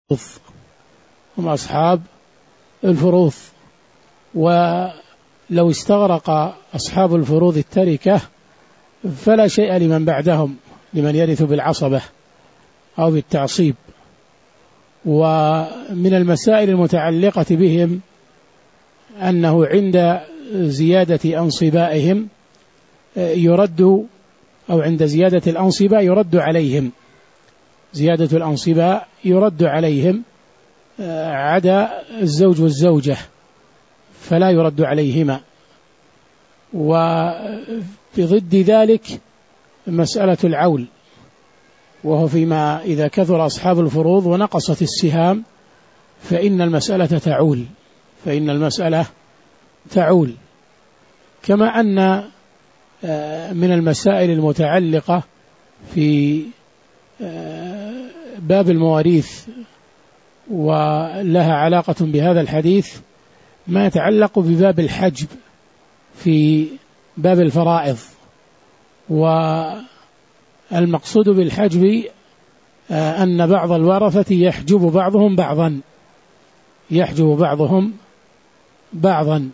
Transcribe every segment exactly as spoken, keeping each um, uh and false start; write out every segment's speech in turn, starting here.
هم أصحاب الفروض. ولو استغرق أصحاب الفروض التركة فلا شيء لمن بعدهم، لمن يرث بالعصبة أو بالتعصيب. ومن المسائل المتعلقة بهم أنه عند زيادة أنصبائهم يرد، أو عند زيادة الأنصباء يرد عليهم، زيادة الأنصباء يرد عليهم عدا الزوج والزوجة فلا يرد عليهما. وبضد ذلك مسألة العول، وهو فيما إذا كثر أصحاب الفروض ونقصت السهام فإن المسألة تعول، فإن المسألة تعول. كما أن من المسائل المتعلقة في باب المواريث ولها علاقة بهذا الحديث ما يتعلق بباب الحجب في باب الفرائض. والمقصود بالحجب أن بعض الورثة يحجب بعضهم بعضا، يحجب بعضهم بعضا.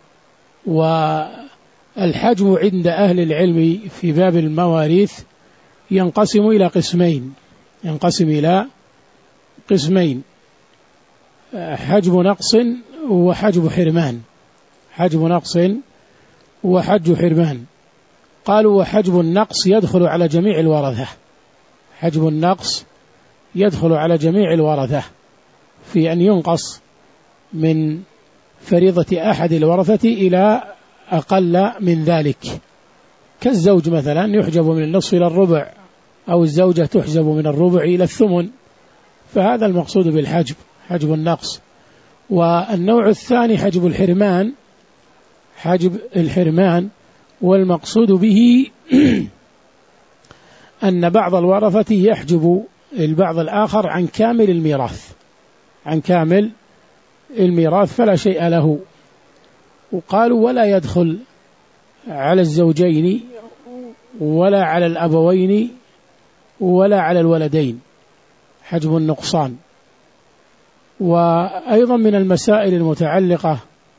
والحجب عند أهل العلم في باب المواريث ينقسم إلى قسمين، ينقسم إلى قسمين: حجب نقص وحجب حرمان، حجب نقص وحجب حرمان. قالوا وحجب النقص يدخل على جميع الورثة، حجب النقص يدخل على جميع الورثة في أن ينقص من فريضة أحد الورثة إلى أقل من ذلك، كالزوج مثلا يحجب من النصف إلى الربع، أو الزوجة تحجب من الربع إلى الثمن، فهذا المقصود بالحجب، حجب النقص. والنوع الثاني حجب الحرمان، حجب الحرمان، والمقصود به أن بعض الورثة يحجب البعض الآخر عن كامل الميراث، عن كامل الميراث فلا شيء له. وقالوا ولا يدخل على الزوجين ولا على الأبوين ولا على الولدين حجب النقصان. وأيضا من المسائل المتعلقة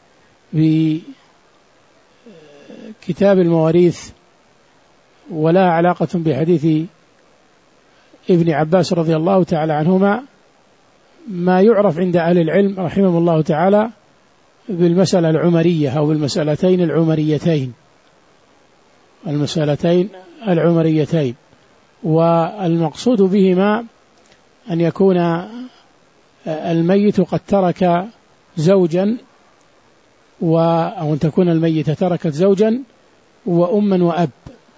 بكتاب المواريث ولا علاقة بحديث ابن عباس رضي الله تعالى عنهما ما يعرف عند أهل العلم رحمه الله تعالى بالمسألة العمرية أو بالمسألتين العمريتين، المسألتين العمريتين. والمقصود بهما أن يكون الميت قد ترك زوجا و أو أن تكون الميتة تركت زوجا وأما وأب،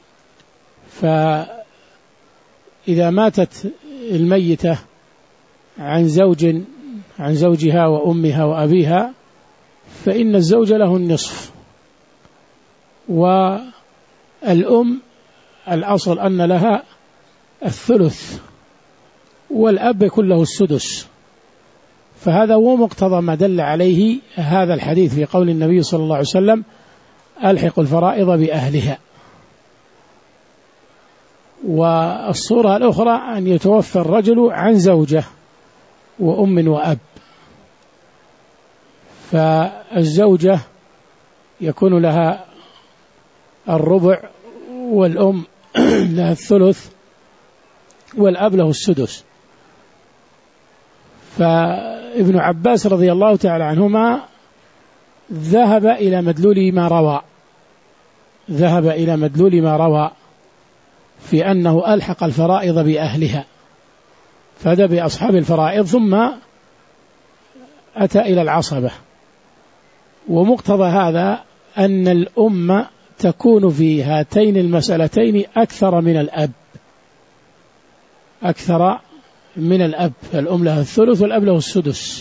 فإذا ماتت الميتة عن زوج عن زوجها وأمها وأبيها فإن الزوج له النصف، والأم الأصل أن لها الثلث، والأب يكون له السدس. فهذا هو مقتضى ما دل عليه هذا الحديث في قول النبي صلى الله عليه وسلم: ألحق الفرائض بأهلها. والصورة الأخرى أن يتوفى الرجل عن زوجة وأم وأب، فالزوجة يكون لها الربع والأم لها الثلث والأب له السدس. فابن عباس رضي الله تعالى عنهما ذهب إلى مدلول ما روى ذهب إلى مدلول ما روى في أنه ألحق الفرائض بأهلها، فهذا بأصحاب الفرائض ثم أتى إلى العصبة. ومقتضى هذا أن الأم تكون في هاتين المسألتين أكثر من الأب، أكثر من الأب، الأم لها الثلث والأب له السدس.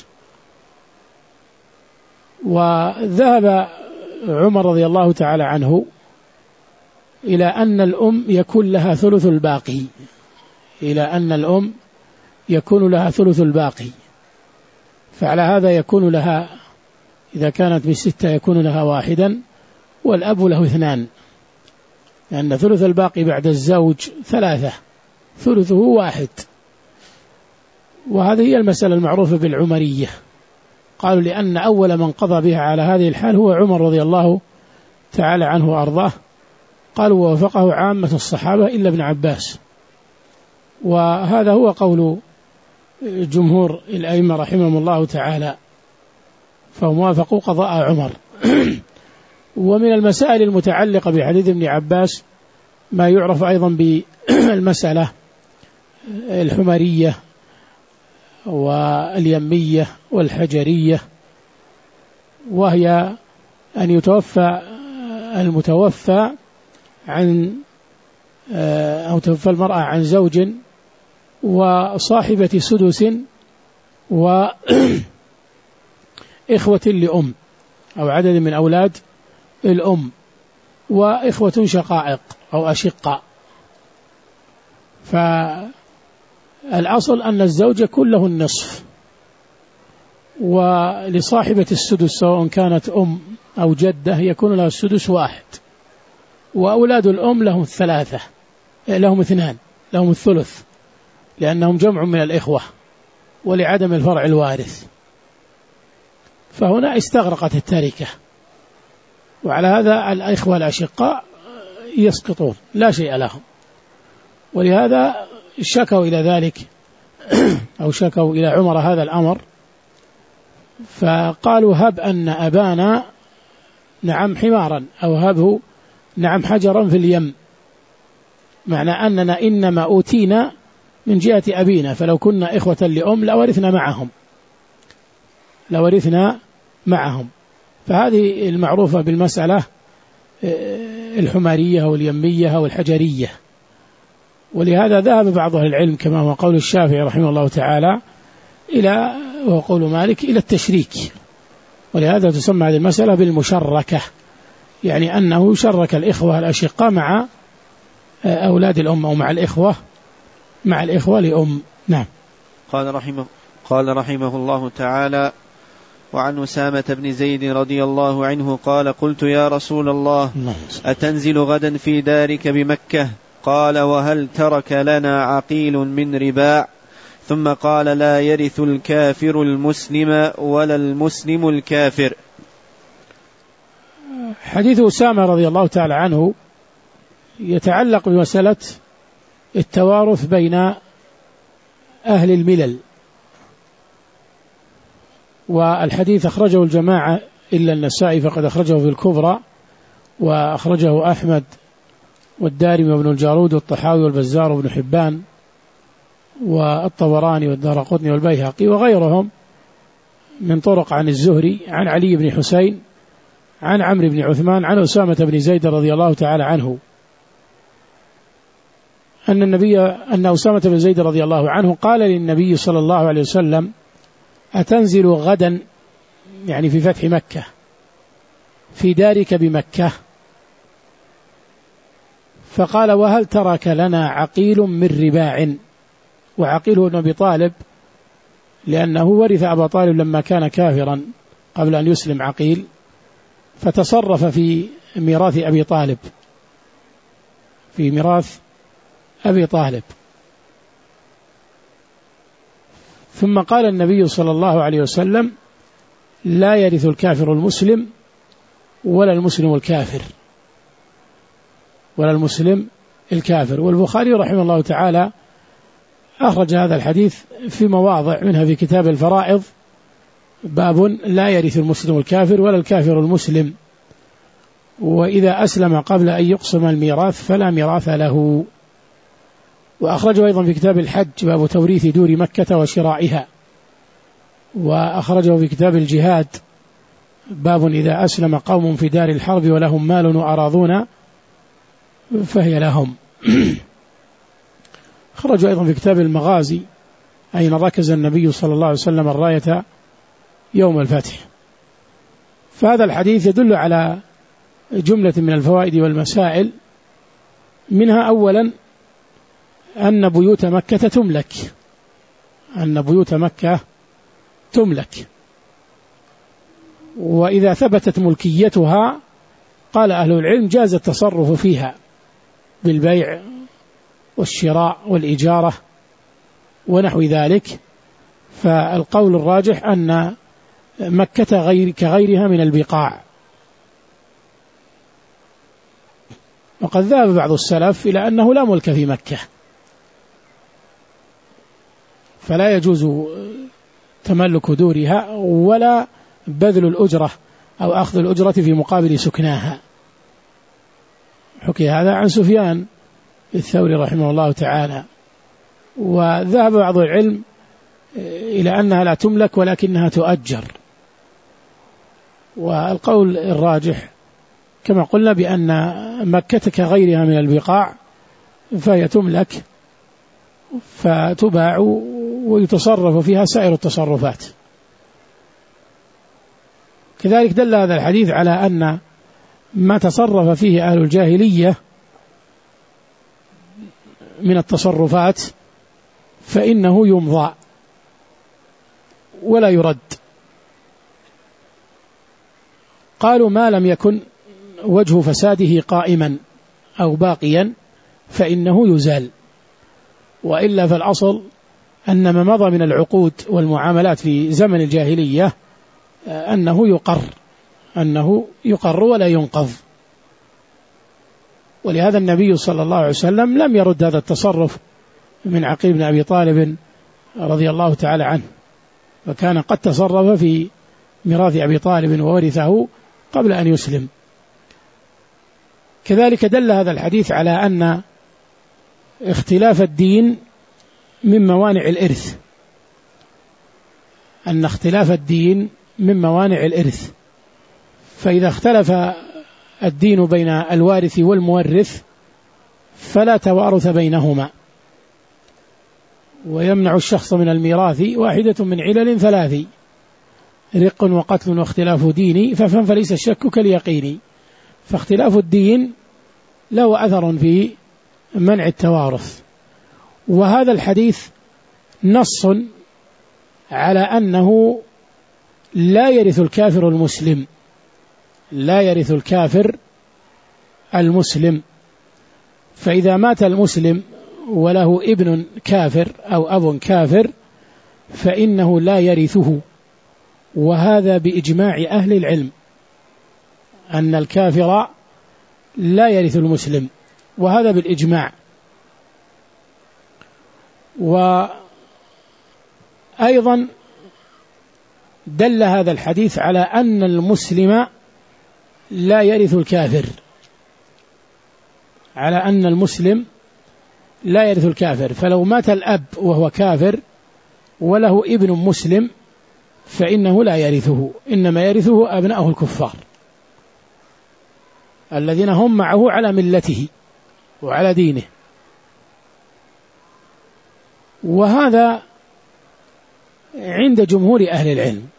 وذهب عمر رضي الله تعالى عنه إلى أن الأم يكون لها ثلث الباقي، إلى أن الأم يكون لها ثلث الباقي. فعلى هذا يكون لها إذا كانت بستة يكون لها واحدا، والأب له اثنان، لأن ثلث الباقي بعد الزوج ثلاثة، ثلثه واحد. وهذه هي المسألة المعروفة بالعمرية. قالوا لأن أول من قضى بها على هذه الحال هو عمر رضي الله تعالى عنه وأرضاه. قالوا ووافقه عامة الصحابة إلا ابن عباس، وهذا هو قول جمهور الأئمة رحمهم الله تعالى، فهم وافقوا قضاء عمر. ومن المسائل المتعلقة بحديث ابن عباس ما يعرف أيضا بالمسألة الحمرية واليمية والحجرية، وهي أن يتوفى المتوفى عن أو توفى المرأة عن زوج وصاحبة سدس وإخوة لأم أو عدد من أولاد الأم وإخوة شقائق أو أشقاء. فالأصل أن الزوج كله النصف، ولصاحبة السدس سواء كانت أم أو جدة يكون لها السدس واحد، وأولاد الأم لهم الثلاثة، لهم اثنان، لهم الثلث، لأنهم جمع من الإخوة ولعدم الفرع الوارث. فهنا استغرقت التركة، وعلى هذا الإخوة الأشقاء يسقطون لا شيء لهم، ولهذا شكوا إلى ذلك أو شكوا إلى عمر هذا الأمر، فقالوا هب أن أبانا نعم حمارا أو هبه نعم حجرا في اليم، معنى أننا إنما أوتينا من جهة أبينا، فلو كنا إخوة لأم لورثنا معهم لورثنا معهم. فهذه المعروفة بالمسألة الحمارية واليمية والحجرية. ولهذا ذهب بعض أهل العلم كما هو قول الشافعي رحمه الله تعالى إلى وقول مالك إلى التشريك، ولهذا تسمى هذه المسألة بالمشركة، يعني أنه شرك الإخوة الأشقاء مع أولاد الأم أو مع الإخوة مع الإخوة لأم. نعم. قال رحمه قال رحمه الله تعالى: وعن أسامة بن زيد رضي الله عنه قال: قلت يا رسول الله أتنزل غدا في دارك بمكة؟ قال: وهل ترك لنا عقيل من رباع؟ ثم قال: لا يرث الكافر المسلم ولا المسلم الكافر. حديث أسامة رضي الله تعالى عنه يتعلق بمسألة التوارث بين أهل الملل، والحديث أخرجه الجماعة إلا النسائي فقد أخرجه في الكبرى، وأخرجه أحمد والدارمي وابن الجارود والطحاوي والبزار وابن حبان والطبراني والدارقطني والبيهقي وغيرهم من طرق عن الزهري عن علي بن حسين عن عمرو بن عثمان عن أسامة بن زيد رضي الله تعالى عنه أن النبي أن أسامة بن زيد رضي الله عنه قال للنبي صلى الله عليه وسلم: أتنزل غدا، يعني في فتح مكة، في دارك بمكة؟ فقال: وهل ترك لنا عقيل من رباع؟ وعقيل ابن أبي طالب، لأنه ورث أبا طالب لما كان كافرا قبل أن يسلم عقيل، فتصرف في ميراث أبي طالب في ميراث أبي طالب. ثم قال النبي صلى الله عليه وسلم: لا يرث الكافر المسلم ولا المسلم الكافر ولا المسلم الكافر. والبخاري رحمه الله تعالى أخرج هذا الحديث في مواضع، منها في كتاب الفرائض باب لا يرث المسلم الكافر ولا الكافر المسلم، وإذا أسلم قبل أن يقسم الميراث فلا ميراث له. وأخرجه أيضا في كتاب الحج باب توريث دور مكة وشرائها، وأخرجه في كتاب الجهاد باب إذا أسلم قوم في دار الحرب ولهم مال وأراضون فهي لهم. أخرجه أيضا في كتاب المغازي أين ركز النبي صلى الله عليه وسلم الراية يوم الفتح. فهذا الحديث يدل على جملة من الفوائد والمسائل، منها أولا أن بيوت مكة تملك أن بيوت مكة تملك وإذا ثبتت ملكيتها قال أهل العلم جاز التصرف فيها بالبيع والشراء والإجارة ونحو ذلك، فالقول الراجح أن مكة غير كغيرها من البقاع. وقد ذهب بعض السلف إلى أنه لا ملك في مكة، فلا يجوز تملك دورها ولا بذل الأجرة أو أخذ الأجرة في مقابل سكناها. حكي هذا عن سفيان الثوري رحمه الله تعالى. وذهب بعض العلم إلى أنها لا تملك ولكنها تؤجر، والقول الراجح كما قلنا بأن مكة كغيرها من البقاع فهي تملك فتباع ويتصرف فيها سائر التصرفات. كذلك دل هذا الحديث على أن ما تصرف فيه أهل الجاهلية من التصرفات فإنه يمضى ولا يرد. قالوا ما لم يكن وجه فساده قائما أو باقيا فإنه يزال، وإلا فالأصل أن ما مضى من العقود والمعاملات في زمن الجاهلية أنه يقر أنه يقر ولا ينقض. ولهذا النبي صلى الله عليه وسلم لم يرد هذا التصرف من عقيل بن أبي طالب رضي الله تعالى عنه، وكان قد تصرف في ميراث أبي طالب وورثه قبل أن يسلم. كذلك دل هذا الحديث على أن اختلاف الدين من موانع الإرث، أن اختلاف الدين من موانع الإرث، فإذا اختلف الدين بين الوارث والمورث فلا توارث بينهما. ويمنع الشخص من الميراث واحدة من علل ثلاث: رق وقتل واختلاف دين، ففهم فليس الشك كاليقين. فاختلاف الدين له أثر في منع التوارث. وهذا الحديث نص على أنه لا يرث الكافر المسلم، لا يرث الكافر المسلم. فإذا مات المسلم وله ابن كافر أو أب كافر فإنه لا يرثه، وهذا بإجماع أهل العلم أن الكافر لا يرث المسلم، وهذا بالإجماع. وأيضا دل هذا الحديث على أن المسلم لا يرث الكافر، على أن المسلم لا يرث الكافر. فلو مات الأب وهو كافر وله ابن مسلم فإنه لا يرثه، إنما يرثه أبناؤه الكفار الذين هم معه على ملته وعلى دينه. وهذا عند جمهور أهل العلم،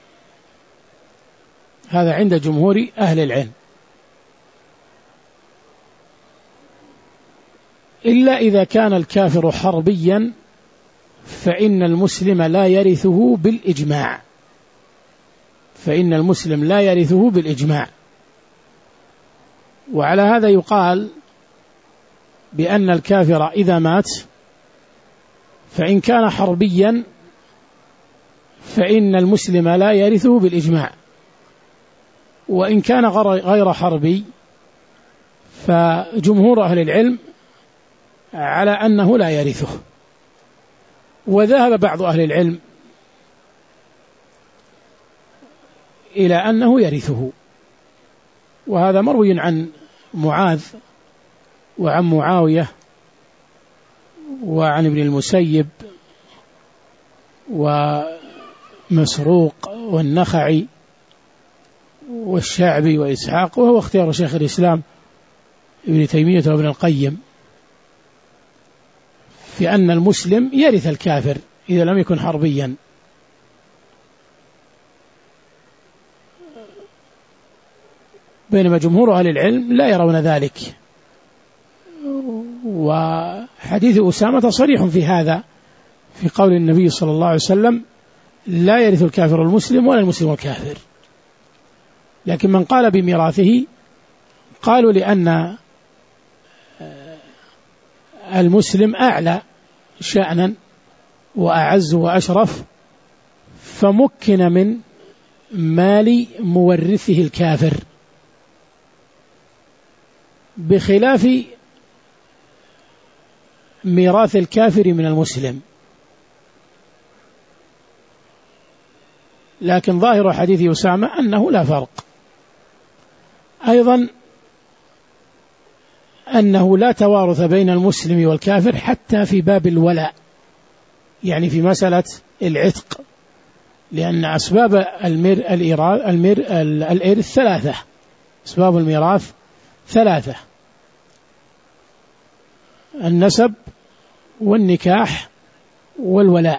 هذا عند جمهور أهل العلم، إلا إذا كان الكافر حربيا فإن المسلم لا يرثه بالإجماع، فإن المسلم لا يرثه بالإجماع. وعلى هذا يقال بأن الكافر إذا مات فإن كان حربيا فإن المسلم لا يرثه بالإجماع، وإن كان غير حربي فجمهور أهل العلم على أنه لا يرثه. وذهب بعض أهل العلم إلى أنه يرثه، وهذا مروي عن معاذ وعن معاوية وعن ابن المسيب ومسروق والنخعي والشعبي وإسحاق، وهو اختيار شيخ الإسلام ابن تيمية وابن القيم في أن المسلم يرث الكافر إذا لم يكن حربيا. بينما جمهور أهل العلم لا يرون ذلك. وحديث أسامة صريح في هذا، في قول النبي صلى الله عليه وسلم: لا يرث الكافر المسلم ولا المسلم الكافر. لكن من قال بميراثه قالوا لأن المسلم أعلى شأنا وأعز وأشرف فمكن من مال مورثه الكافر، بخلاف ميراث الكافر من المسلم. لكن ظاهر حديث أسامة أنه لا فرق. أيضا أنه لا توارث بين المسلم والكافر حتى في باب الولاء، يعني في مسألة العتق، لأن أسباب المر المر الإرث ثلاثة، أسباب الميراث ثلاثة: النسب والنكاح والولاء.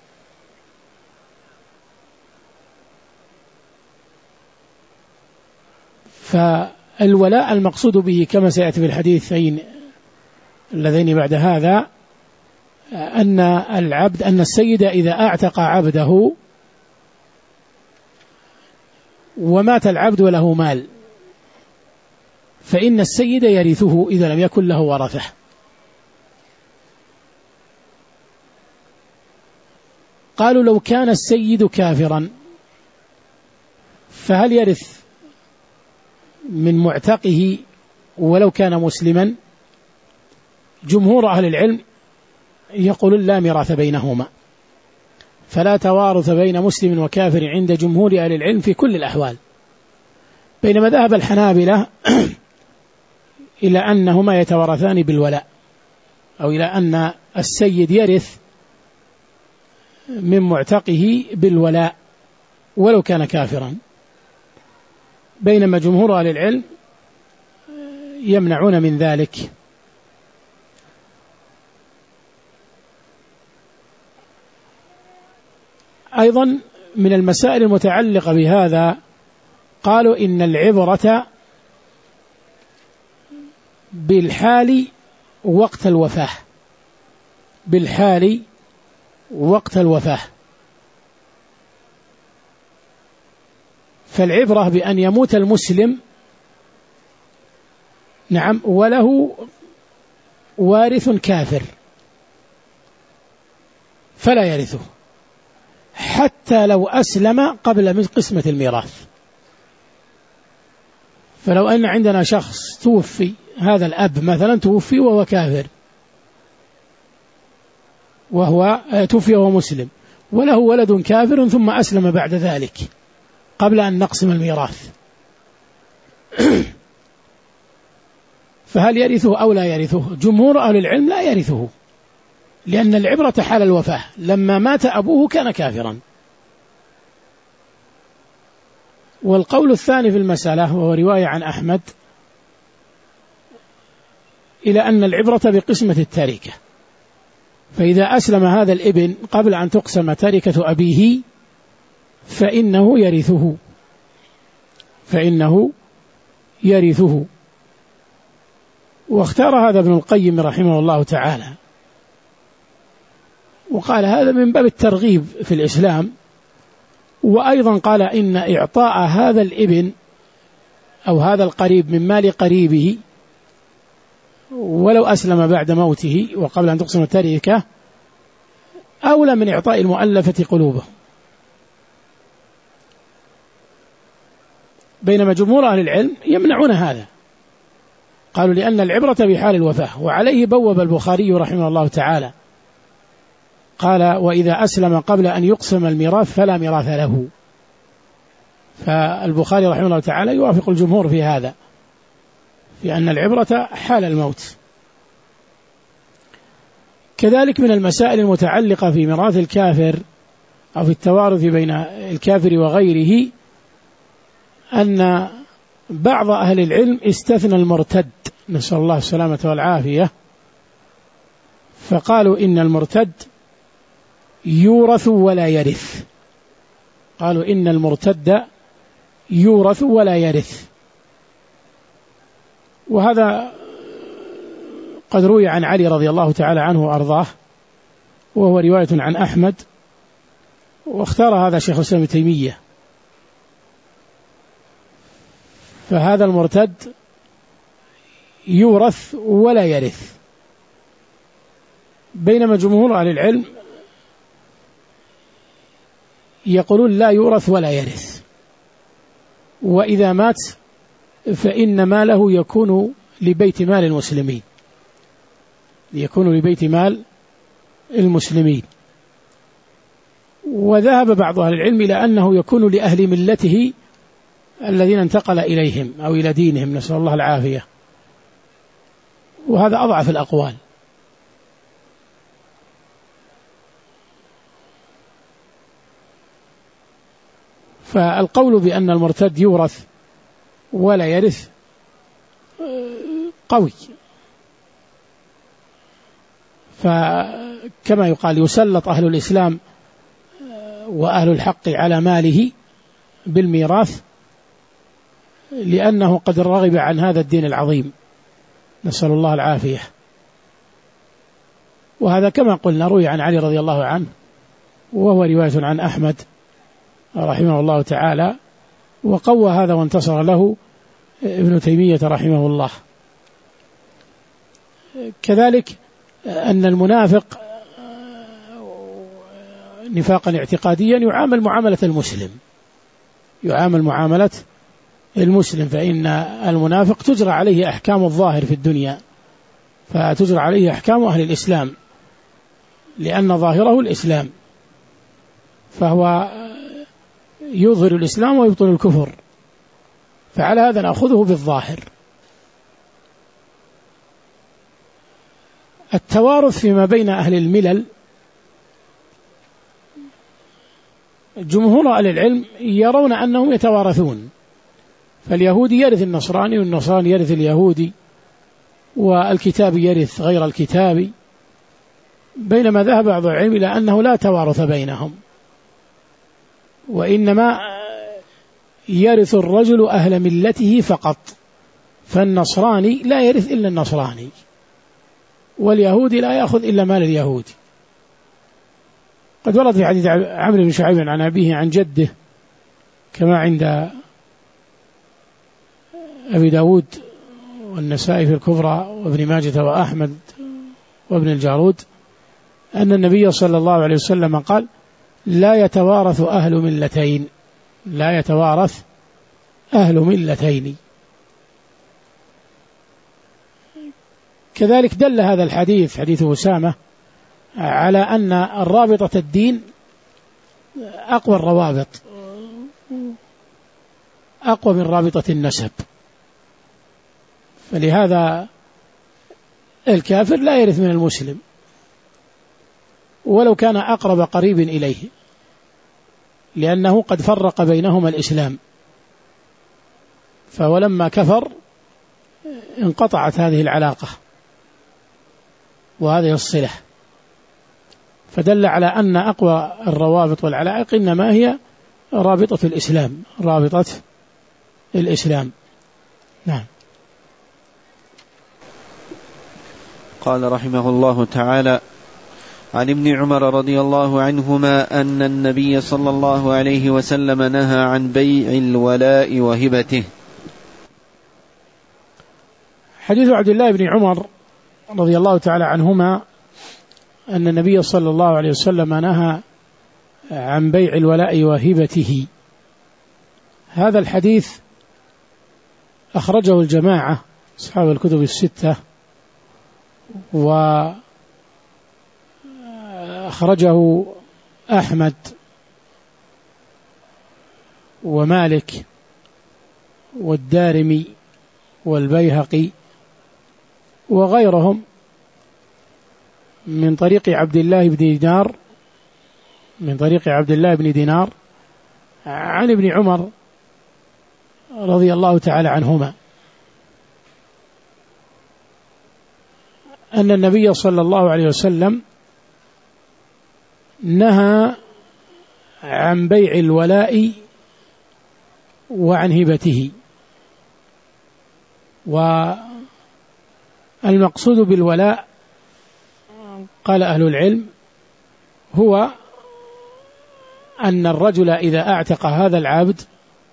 فالولاء المقصود به كما سيأتي في الحديثين اللذين بعد هذا أن العبد أن السيد إذا أعتق عبده ومات العبد وله مال فإن السيد يرثه إذا لم يكن له ورثة. قالوا لو كان السيد كافرا فهل يرث من معتقه ولو كان مسلما؟ جمهور أهل العلم يقولون لا ميراث بينهما، فلا توارث بين مسلم وكافر عند جمهور أهل العلم في كل الأحوال، بينما ذهب الحنابلة إلى أنهما يتوارثان بالولاء، أو إلى أن السيد يرث من معتقه بالولاء ولو كان كافرا، بينما جمهور أهل العلم يمنعون من ذلك. أيضا من المسائل المتعلقة بهذا قالوا إن العبرة بالحال وقت الوفاة، بالحال وقت الوفاة، فالعبرة بأن يموت المسلم نعم وله وارث كافر فلا يرثه حتى لو أسلم قبل من قسمة الميراث. فلو أن عندنا شخص توفي، هذا الأب مثلا توفي وهو كافر، وهو توفي وهو مسلم، وله ولد كافر ثم أسلم بعد ذلك قبل أن نقسم الميراث، فهل يرثه أو لا يرثه؟ جمهور أهل العلم لا يرثه، لأن العبرة حال الوفاة، لما مات أبوه كان كافرا. والقول الثاني في المسألة وهو رواية عن أحمد إلى أن العبرة بقسمة التركة، فإذا أسلم هذا الابن قبل أن تقسم تركة أبيه فإنه يرثه فإنه يرثه واختار هذا ابن القيم رحمه الله تعالى، وقال هذا من باب الترغيب في الإسلام. وأيضا قال إن إعطاء هذا الابن أو هذا القريب من مال قريبه ولو أسلم بعد موته وقبل أن تقسم التركة أولى من إعطاء المؤلفة قلوبه، بينما جمهور أهل العلم يمنعون هذا، قالوا لأن العبرة بحال الوفاة. وعليه بوب البخاري رحمه الله تعالى قال وإذا أسلم قبل أن يقسم الميراث فلا ميراث له. فالبخاري رحمه الله تعالى يوافق الجمهور في هذا، في أن العبرة حال الموت. كذلك من المسائل المتعلقة في ميراث الكافر أو في التوارث بين الكافر وغيره أن بعض أهل العلم استثنى المرتد، نسأل الله السلامة والعافية، فقالوا إن المرتد يورث ولا يرث، قالوا إن المرتد يورث ولا يرث. وهذا قد روي عن علي رضي الله تعالى عنه وأرضاه، وهو رواية عن أحمد، واختار هذا شيخ الإسلام ابن تيمية. فهذا المرتد يورث ولا يرث، بينما جمهور أهل العلم يقولون لا يورث ولا يرث، وإذا مات فإن ماله يكون لبيت مال المسلمين، يكون لبيت مال المسلمين. وذهب بعض أهل العلم إلى أنه يكون لأهل ملته الذين انتقل إليهم أو إلى دينهم، نسأل الله العافية، وهذا أضعف الأقوال. فالقول بأن المرتد يورث ولا يرث قوي، فكما يقال يسلط أهل الإسلام وأهل الحق على ماله بالميراث لأنه قد رغب عن هذا الدين العظيم، نسأل الله العافية. وهذا كما قلنا روي عن علي رضي الله عنه، وهو رواية عن أحمد رحمه الله تعالى، وقوى هذا وانتصر له ابن تيمية رحمه الله. كذلك أن المنافق نفاقا اعتقاديا يعامل معاملة المسلم، يعامل معاملة المسلم، فإن المنافق تجرى عليه أحكام الظاهر في الدنيا، فتجرى عليه أحكام أهل الإسلام لأن ظاهره الإسلام، فهو يظهر الإسلام ويبطن الكفر، فعلى هذا نأخذه بالظاهر. التوارث فيما بين أهل الملل، جمهور أهل العلم يرون أنهم يتوارثون، فاليهودي يرث النصراني والنصراني يرث اليهودي والكتاب يرث غير الكتاب، بينما ذهب بعض العلم إلى أنه لا توارث بينهم، وإنما يرث الرجل أهل ملته فقط، فالنصراني لا يرث إلا النصراني، واليهودي لا يأخذ إلا مال اليهودي. قد ورد في حديث عمرو بن شعيب عن أبيه عن جده كما عند أبي داود والنسائي في الكبرى وابن ماجة وأحمد وابن الجارود أن النبي صلى الله عليه وسلم قال: لا يتوارث أهل ملتين، لا يتوارث أهل ملتين. كذلك دل هذا الحديث حديث أسامة على أن الرابطة الدين أقوى الروابط، أقوى من رابطة النسب، فلهذا الكافر لا يرث من المسلم ولو كان أقرب قريب إليه، لأنه قد فرق بينهما الإسلام، فولما كفر انقطعت هذه العلاقة وهذه الصلة، فدل على أن أقوى الروابط والعلائق إنما هي رابطة الإسلام، رابطة الإسلام. نعم. قال رحمه الله تعالى: عن ابن عمر رضي الله عنهما أن النبي صلى الله عليه وسلم نهى عن بيع الولاء وهبته. حديث عبد الله بن عمر رضي الله تعالى عنهما أن النبي صلى الله عليه وسلم نهى عن بيع الولاء وهبته. هذا الحديث أخرجه الجماعة أصحاب الكتب الستة، وأخرجه أحمد ومالك والدارمي والبيهقي وغيرهم من طريق عبد الله بن دينار من طريق عبد الله بن دينار عن ابن عمر رضي الله تعالى عنهما أن النبي صلى الله عليه وسلم نهى عن بيع الولاء وعن هبته. والمقصود بالولاء قال أهل العلم هو أن الرجل إذا أعتق هذا العبد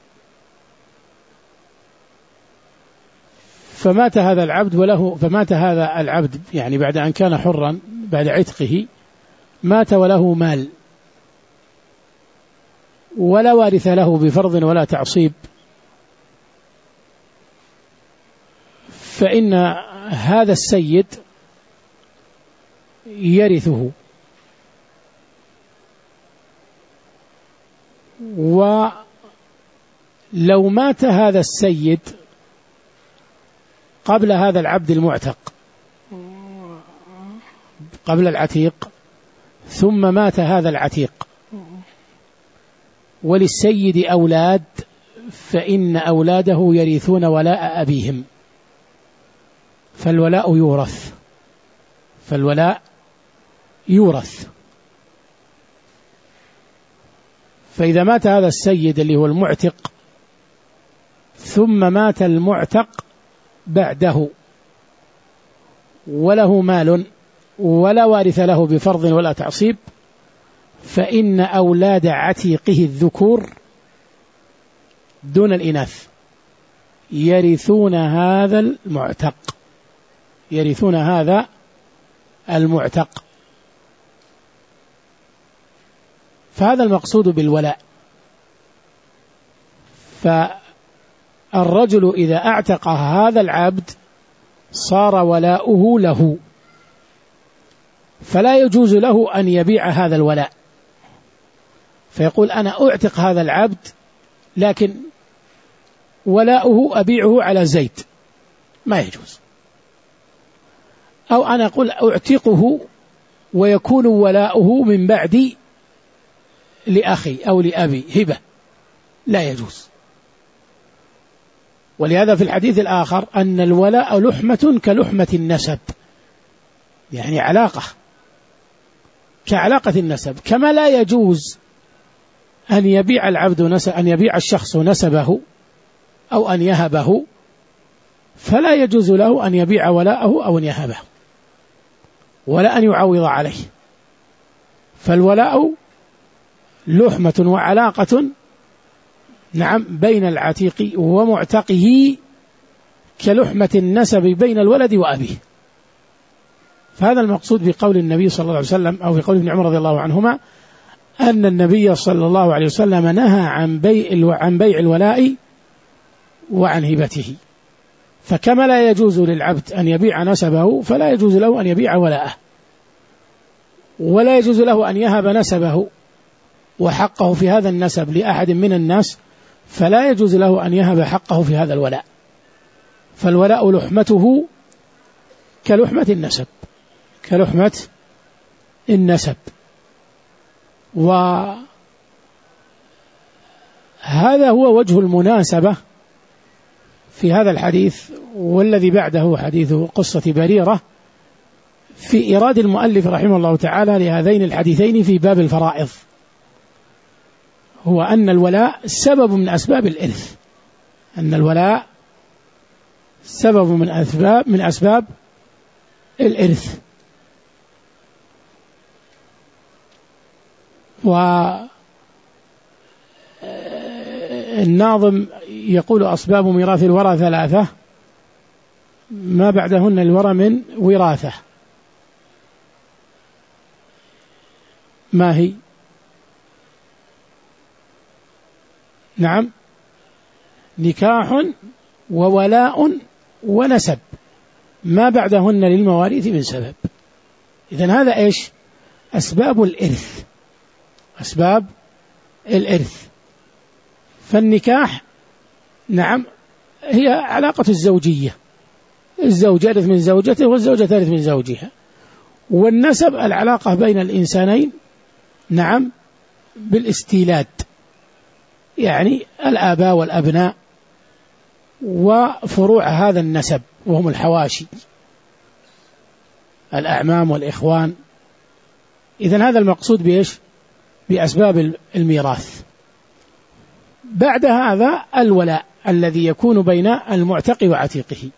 فمات هذا العبد وله فمات هذا العبد يعني بعد أن كان حرا بعد عتقه، مات وله مال، ولا وارث له بفرض ولا تعصيب، فإن هذا السيد يرثه، ولو مات هذا السيد قبل هذا العبد المعتق، قبل العتيق، ثم مات هذا العتيق وللسيد أولاد، فإن أولاده يرثون ولاء أبيهم، فالولاء يورث، فالولاء يورث. فإذا مات هذا السيد اللي هو المعتق ثم مات المعتق بعده وله مال ولا وارث له بفرض ولا تعصيب، فإن أولاد عتيقه الذكور دون الإناث يرثون هذا المعتق، يرثون هذا المعتق. فهذا المقصود بالولاء. فالرجل إذا اعتق هذا العبد صار ولاؤه له، فلا يجوز له أن يبيع هذا الولاء، فيقول أنا أعتق هذا العبد لكن ولاؤه أبيعه على زيد، ما يجوز. أو أنا أقول أعتقه ويكون ولاؤه من بعدي لأخي أو لأبي هبة، لا يجوز. ولهذا في الحديث الآخر أن الولاء لحمة كلحمة النسب، يعني علاقة كعلاقة النسب، كما لا يجوز أن يبيع العبد نسب، أن يبيع الشخص نسبه أو أن يهبه، فلا يجوز له أن يبيع ولاءه أو أن يهبه ولا أن يعوض عليه. فالولاء لحمة وعلاقة نعم بين العتيق ومعتقه كلحمة النسب بين الولد وأبيه. فهذا المقصود بقول النبي صلى الله عليه وسلم أو في قول ابن عمر رضي الله عنهما أن النبي صلى الله عليه وسلم نهى عن بيع عن بيع الولاء وعن هبته. فكما لا يجوز للعبد أن يبيع نسبه فلا يجوز له أن يبيع ولاءه، ولا يجوز له أن يهب نسبه وحقه في هذا النسب لأحد من الناس، فلا يجوز له أن يهب حقه في هذا الولاء. فالولاء لحمته كلحمة النسب، كلحمة النسب. وهذا هو وجه المناسبة في هذا الحديث، والذي بعده حديث قصة بريرة، في إيراد المؤلف رحمه الله تعالى لهذين الحديثين في باب الفرائض، هو أن الولاء سبب من أسباب الإرث، أن الولاء سبب من أسباب من أسباب الإرث. والناظم يقول أسباب ميراث الورى ثلاثة ما بعدهن الورى من وراثة. ما هي؟ نعم، نكاح وولاء ونسب، ما بعدهن للمواريث من سبب. إذن هذا إيش؟ أسباب الإرث، أسباب الإرث. فالنكاح نعم هي علاقة الزوجية، الزوج يرث من زوجته والزوجة ترث من زوجها. والنسب العلاقة بين الإنسانين نعم بالاستيلاد، يعني الآباء والأبناء وفروع هذا النسب وهم الحواشي، الأعمام والإخوان. إذن هذا المقصود بإيش؟ بأسباب الميراث. بعد هذا الولاء الذي يكون بين المعتق وعتيقه،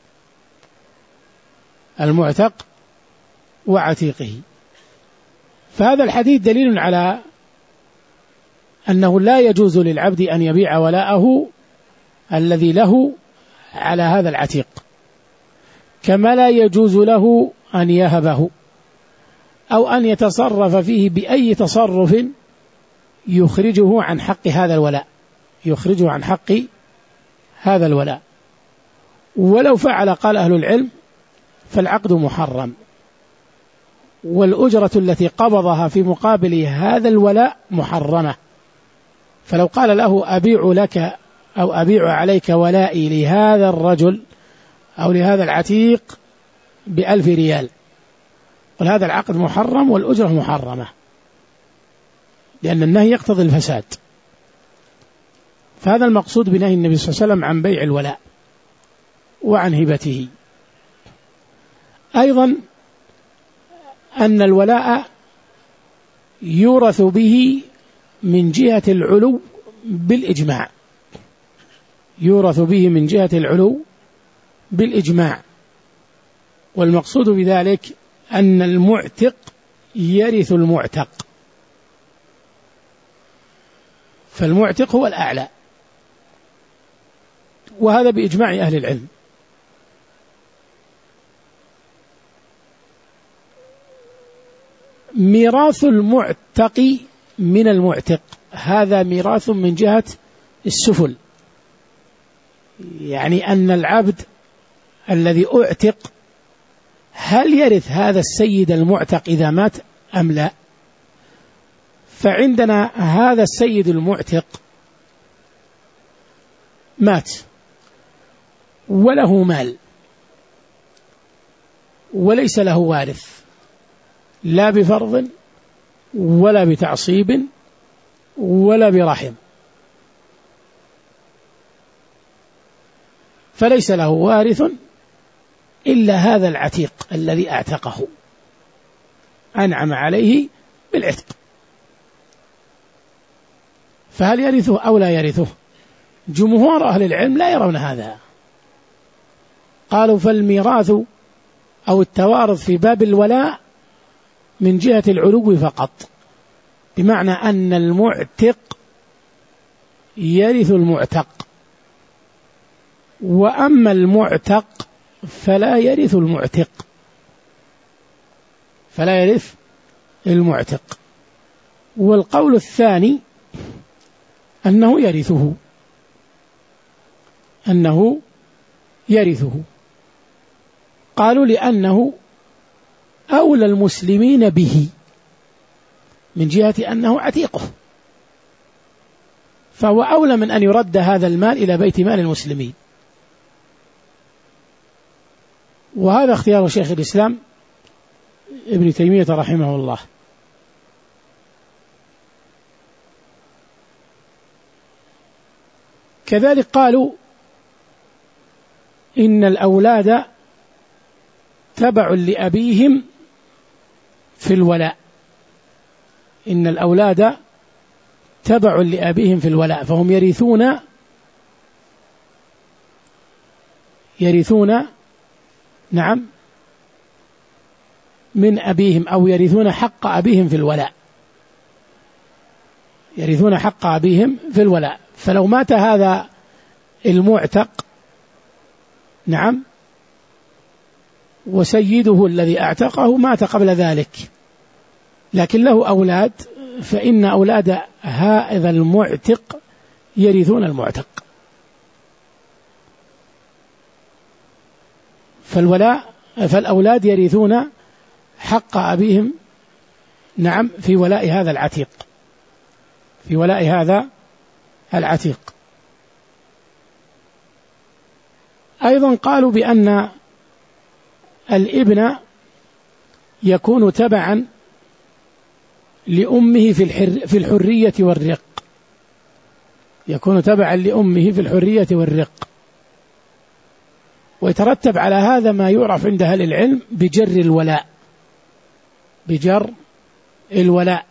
المعتق وعتيقه. فهذا الحديث دليل على أنه لا يجوز للعبد أن يبيع ولاءه الذي له على هذا العتيق، كما لا يجوز له أن يهبه أو أن يتصرف فيه بأي تصرف يخرجه عن حق هذا الولاء، يخرجه عن حق هذا الولاء. ولو فعل قال أهل العلم فالعقد محرم، والأجرة التي قبضها في مقابل هذا الولاء محرمة. فلو قال له أبيع لك أو أبيع عليك ولائي لهذا الرجل أو لهذا العتيق بألف ريال، وهذا العقد محرم والأجرة محرمة، لأن النهي يقتضي الفساد. فهذا المقصود بنهي النبي صلى الله عليه وسلم عن بيع الولاء وعن هبته. أيضا أن الولاء يورث به من جهة العلو بالإجماع، يورث به من جهة العلو بالإجماع. والمقصود بذلك أن المعتق يرث المعتق، فالمعتق هو الأعلى، وهذا بإجماع أهل العلم. ميراث المعتق من المعتق هذا ميراث من جهة السفل، يعني أن العبد الذي أعتق هل يرث هذا السيد المعتق إذا مات أم لا؟ فعندنا هذا السيد المعتق مات وله مال وليس له وارث، لا بفرض ولا بتعصيب ولا برحم، فليس له وارث إلا هذا العتيق الذي أعتقه، أنعم عليه بالعتق، فهل يرثه أو لا يرثه؟ جمهور أهل العلم لا يرون هذا، قالوا فالميراث أو التوارث في باب الولاء من جهة العلو فقط، بمعنى أن المعتق يرث المعتق، وأما المعتق فلا يرث المعتق، فلا يرث المعتق. والقول الثاني أنه يرثه، أنه يرثه، قالوا لأنه أولى المسلمين به من جهة أنه عتيقه، فهو أولى من أن يرد هذا المال إلى بيت مال المسلمين. وهذا اختيار شيخ الإسلام ابن تيمية رحمه الله. كذلك قالوا إن الأولاد تبع لأبيهم في الولاء، إن الأولاد تبع لأبيهم في الولاء، فهم يرثون يرثون نعم من أبيهم، أو يرثون حق أبيهم في الولاء، يرثون حق أبيهم في الولاء. فلو مات هذا المعتق نعم وسيده الذي أعتقه مات قبل ذلك، لكن له أولاد، فإن أولاد هذا المعتق يرثون المعتق. فالولاء فالأولاد يرثون حق أبيهم نعم في ولاء هذا العتيق، في ولاء هذا العتيق. أيضا قالوا بأن الابن يكون تبعا لأمه في الحر في الحرية والرق، يكون تبعا لأمه في الحرية والرق، ويترتب على هذا ما يعرف عند أهل العلم بجر الولاء، بجر الولاء.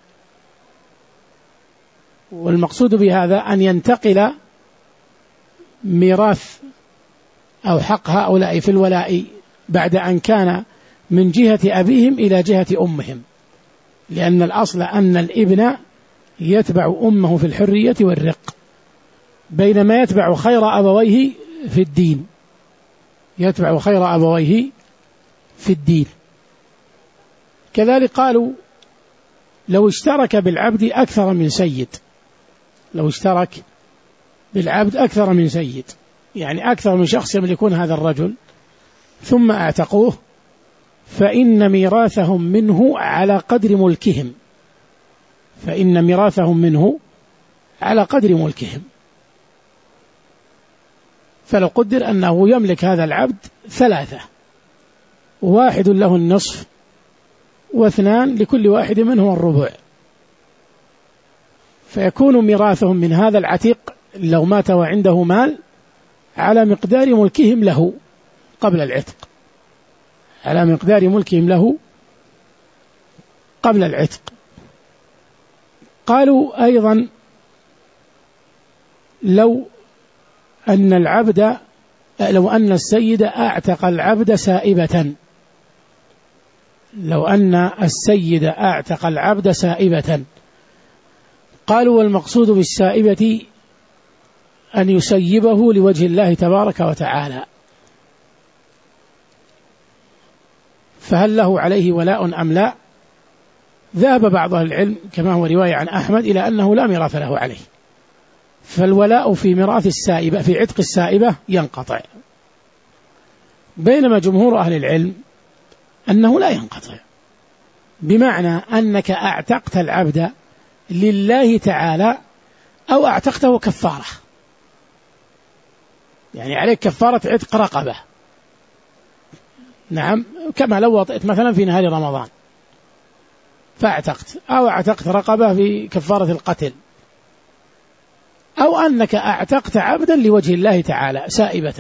والمقصود بهذا أن ينتقل ميراث أو حق هؤلاء في الولاء بعد أن كان من جهة أبيهم إلى جهة أمهم، لأن الأصل أن الابن يتبع أمه في الحرية والرق، بينما يتبع خير أبويه في الدين، يتبع خير أبويه في الدين. كذلك قالوا لو اشترك بالعبد أكثر من سيد، لو اشترك بالعبد أكثر من سيد، يعني أكثر من شخص يملكون هذا الرجل ثم أعتقوه، فإن ميراثهم منه على قدر ملكهم، فإن ميراثهم منه على قدر ملكهم. فلو قدر أنه يملك هذا العبد ثلاثة، واحد له النصف واثنان لكل واحد منهم الربع، فيكون ميراثهم من هذا العتيق لو مات وعنده مال على مقدار ملكهم له قبل العتق، على مقدار ملكهم له قبل العتق. قالوا أيضا لو أن العبد لو أن السيد أعتق العبد سائبة، لو أن السيد أعتق العبد سائبة، قالوا والمقصود بالسائبة أن يسيبه لوجه الله تبارك وتعالى، فهل له عليه ولاء أم لا؟ ذهب بعض أهل العلم كما هو رواية عن أحمد إلى أنه لا ميراث له عليه، فالولاء في ميراث السائبة في عتق السائبة ينقطع، بينما جمهور أهل العلم أنه لا ينقطع، بمعنى أنك أعتقت العبد لله تعالى أو أعتقته كفارة، يعني عليك كفارة عتق رقبة، نعم، كما لو وطئت مثلا في نهار رمضان فاعتقت، أو اعتقت رقبة في كفارة القتل، أو أنك أعتقت عبدا لوجه الله تعالى سائبة.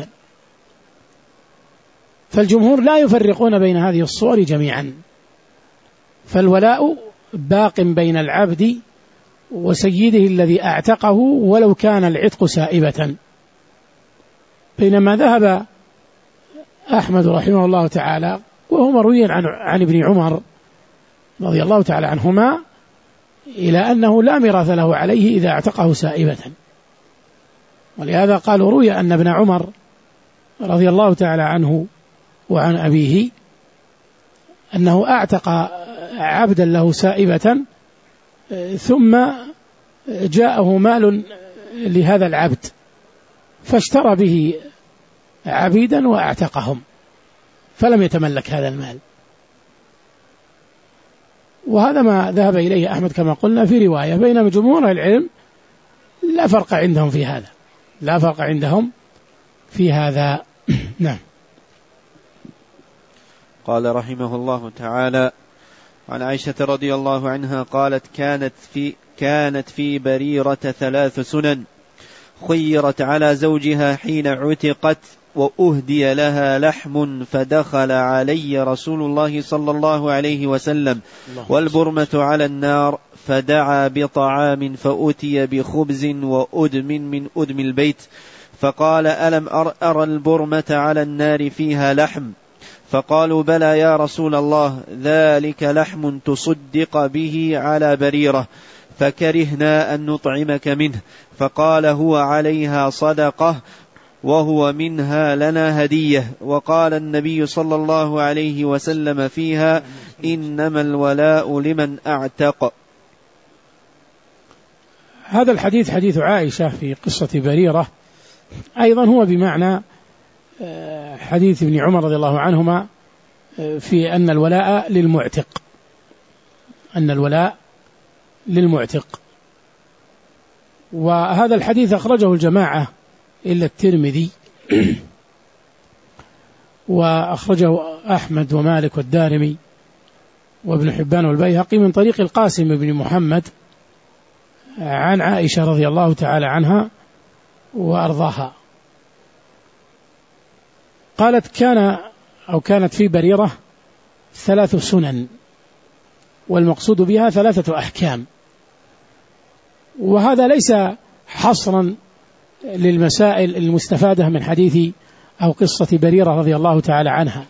فالجمهور لا يفرقون بين هذه الصور جميعا، فالولاء باق بين العبد وسيده الذي أعتقه ولو كان العتق سائبة. بينما ذهب أحمد رحمه الله تعالى وهو مروي عن, عن ابن عمر رضي الله تعالى عنهما إلى أنه لا ميراث له عليه إذا اعتقه سائبة، ولهذا قالوا روي أن ابن عمر رضي الله تعالى عنه وعن أبيه أنه أعتق عبدا له سائبة ثم جاءه مال لهذا العبد فاشترى به عبيدا وأعتقهم فلم يتملك هذا المال، وهذا ما ذهب إليه أحمد كما قلنا في رواية، بينما جمهور العلم لا فرق عندهم في هذا، لا فرق عندهم في هذا. نعم. قال رحمه الله تعالى: عن عائشة رضي الله عنها قالت: كانت في كانت في بريرة ثلاث سنن، خيرت على زوجها حين عتقت وأهدي لها لحم، فدخل علي رسول الله صلى الله عليه وسلم والبرمة على النار، فدعا بطعام فأتي بخبز وأدم من أدم البيت، فقال: ألم أرى البرمة على النار فيها لحم؟ فقالوا: بلى يا رسول الله، ذلك لحم تصدق به على بريرة، فكرهنا أن نطعمك منه. فقال: هو عليها صدقة وهو منها لنا هدية. وقال النبي صلى الله عليه وسلم فيها: إنما الولاء لمن أعتق. هذا الحديث حديث عائشة في قصة بريرة أيضا هو بمعنى حديث ابن عمر رضي الله عنهما في أن الولاء للمعتق، أن الولاء للمعتق. وهذا الحديث أخرجه الجماعة إلا الترمذي، وأخرجه أحمد ومالك والدارمي وابن حبان والبيهقي من طريق القاسم بن محمد عن عائشة رضي الله تعالى عنها وأرضاها قالت: كان أو كانت في بريرة ثلاث سنن، والمقصود بها ثلاثة أحكام، وهذا ليس حصرا للمسائل المستفادة من حديث أو قصة بريرة رضي الله تعالى عنها،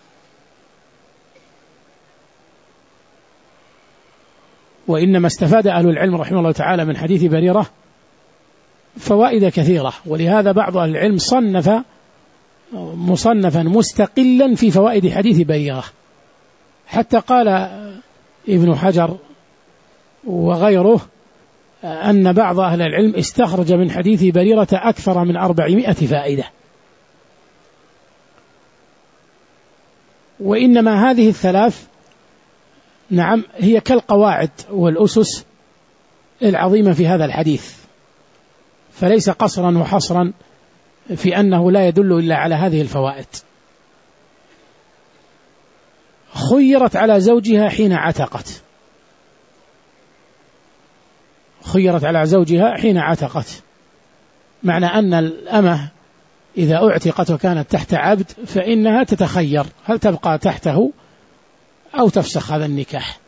وإنما استفاد أهل العلم رحمه الله تعالى من حديث بريرة فوائد كثيرة، ولهذا بعض أهل العلم صنف مصنفا مستقلا في فوائد حديث بريرة، حتى قال ابن حجر وغيره أن بعض أهل العلم استخرج من حديث بريرة أكثر من أربعمائة فائدة، وإنما هذه الثلاث نعم هي كالقواعد والأسس العظيمة في هذا الحديث، فليس قصرا وحصرا في أنه لا يدل إلا على هذه الفوائد. خيرت على زوجها حين عتقت، خيرت على زوجها حين عتقت، معنى أن الأمة إذا أعتقت وكانت تحت عبد فإنها تتخير هل تبقى تحته أو تفسخ هذا النكاح.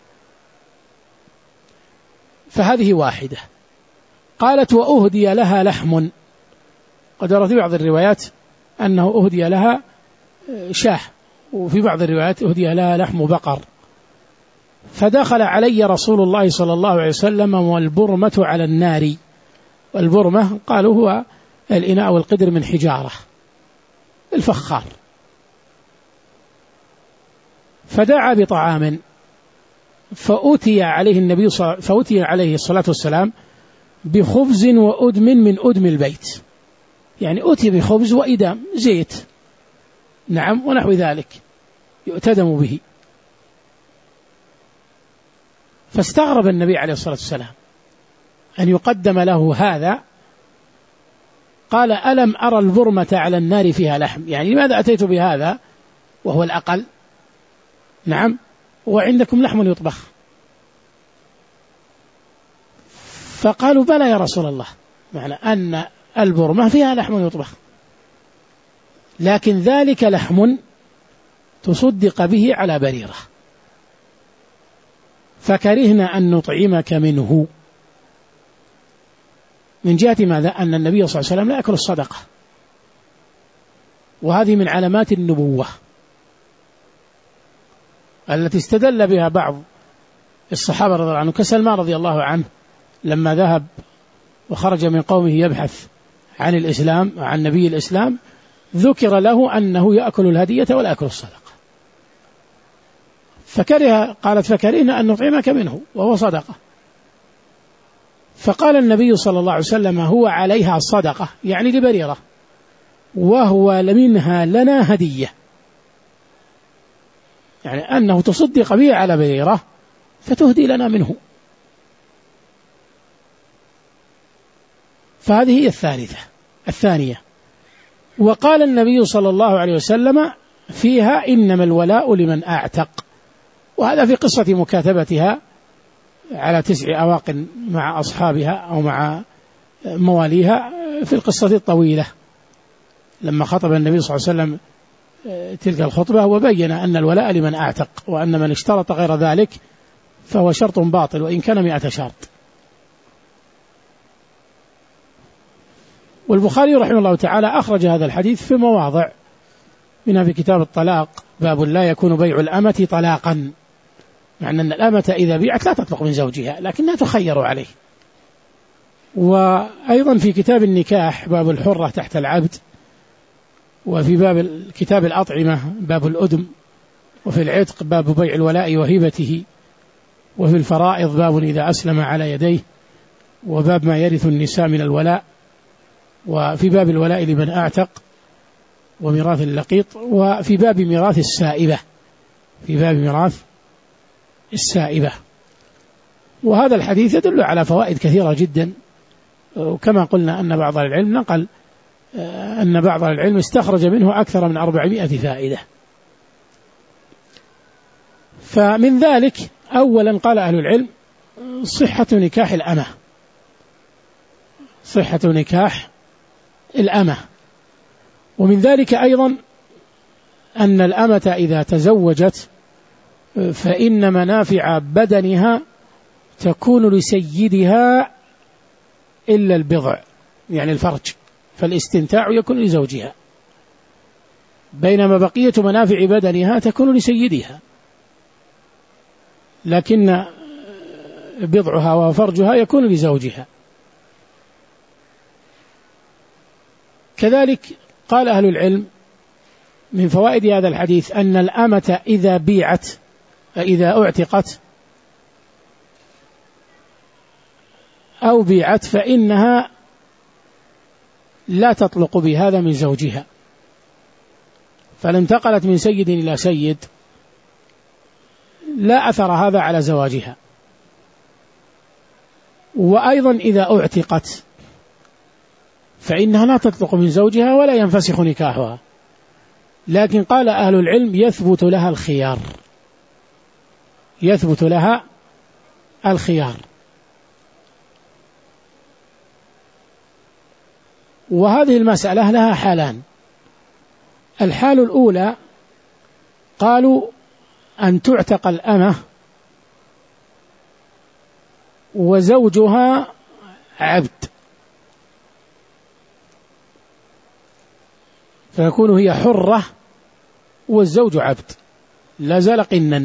فهذه واحدة. قالت وأهدي لها لحم، قد ورد في بعض الروايات أنه أهدي لها شاه، وفي بعض الروايات أهدي لها لحم بقر. فدخل علي رسول الله صلى الله عليه وسلم والبرمة على النار، والبرمة قالوا هو الإناء والقدر من حجارة الفخار. فدعا بطعام فأتي عليه النبي صل... فأتي عليه الصلاة والسلام بخبز وأدم من أدم البيت، يعني أتي بخبز وإدام زيت نعم ونحو ذلك يؤتدم به. فاستغرب النبي عليه الصلاة والسلام أن يقدم له هذا، قال ألم أرى البرمة على النار فيها لحم، يعني لماذا أتيت بهذا وهو الأقل نعم وعندكم لحم يطبخ؟ فقالوا بلى يا رسول الله، معنى أن البرمة فيها لحم يطبخ، لكن ذلك لحم تصدق به على بريرة، فكرهنا أن نطعمك منه. من جهة ماذا؟ أن النبي صلى الله عليه وسلم لا يأكل الصدقة، وهذه من علامات النبوة التي استدل بها بعض الصحابة رضي الله عنهم، كسلمان رضي الله عنه لما ذهب وخرج من قومه يبحث عن الإسلام عن نبي الإسلام، ذكر له أنه يأكل الهدية ولا يأكل الصدقة، فكره قالت فكرهنا أن نطعمك منه وهو صدقة. فقال النبي صلى الله عليه وسلم هو عليها صدقة، يعني لبريرة، وهو منها لنا هدية، يعني أنه تصدق به على بريرة فتهدي لنا منه. فهذه هي الثالثة الثانية. وقال النبي صلى الله عليه وسلم فيها إنما الولاء لمن أعتق، وهذا في قصة مكاتبتها على تسع أواق مع أصحابها أو مع مواليها في القصة الطويلة، لما خطب النبي صلى الله عليه وسلم تلك الخطبة وبين أن الولاء لمن أعتق، وأن من اشترط غير ذلك فهو شرط باطل وإن كان مئة شرط. والبخاري رحمه الله تعالى أخرج هذا الحديث في مواضع، منها في كتاب الطلاق باب لا يكون بيع الأمة طلاقا، معنى أن الأمة إذا بيعت لا تطلق من زوجها لكنها تخير عليه. وأيضا في كتاب النكاح باب الحرة تحت العبد، وفي باب كتاب الأطعمة باب الأدم، وفي العتق باب بيع الولاء وهبته، وفي الفرائض باب إذا أسلم على يديه، وباب ما يرث النساء من الولاء، وفي باب الولاء لمن أعتق وميراث اللقيط، وفي باب ميراث السائبة في باب ميراث السائبة. وهذا الحديث يدل على فوائد كثيرة جدا، وكما قلنا أن بعض العلم نقل أن بعض العلم استخرج منه أكثر من أربعمائة فائدة. فمن ذلك أولا قال أهل العلم صحة نكاح الأمة، صحة نكاح الأمة. ومن ذلك أيضا أن الأمة إذا تزوجت فإن منافع بدنها تكون لسيدها إلا البضع، يعني الفرج، فالاستمتاع يكون لزوجها، بينما بقية منافع بدنها تكون لسيدها، لكن بضعها وفرجها يكون لزوجها. كذلك قال أهل العلم من فوائد هذا الحديث أن الأمة إذا بيعت إذا أعتقت أو بيعت فإنها لا تطلق بهذا من زوجها، فلو انتقلت من سيد إلى سيد لا أثر هذا على زواجها. وأيضا إذا أعتقت فإنها لا تطلق من زوجها ولا ينفسخ نكاحها، لكن قال أهل العلم يثبت لها الخيار، يثبت لها الخيار. وهذه المسألة لها حالان. الحال الأولى قالوا أن تعتق الأمة وزوجها عبد، فيكون هي حرة والزوج عبد لا زال قنا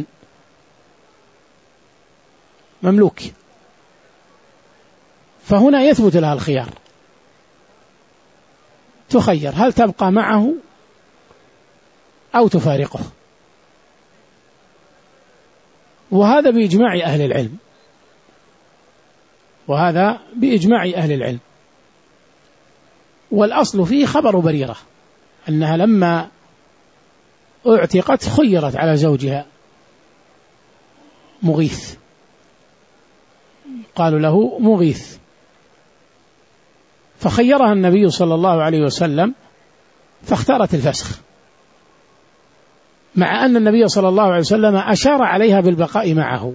مملوك، فهنا يثبت لها الخيار، تخير هل تبقى معه أو تفارقه. وهذا بإجماع أهل العلم، وهذا بإجماع أهل العلم. والأصل فيه خبر بريرة أنها لما اعتقت خيرت على زوجها مغيث، قالوا له مغيث، فخيرها النبي صلى الله عليه وسلم فاختارت الفسخ، مع أن النبي صلى الله عليه وسلم أشار عليها بالبقاء معه،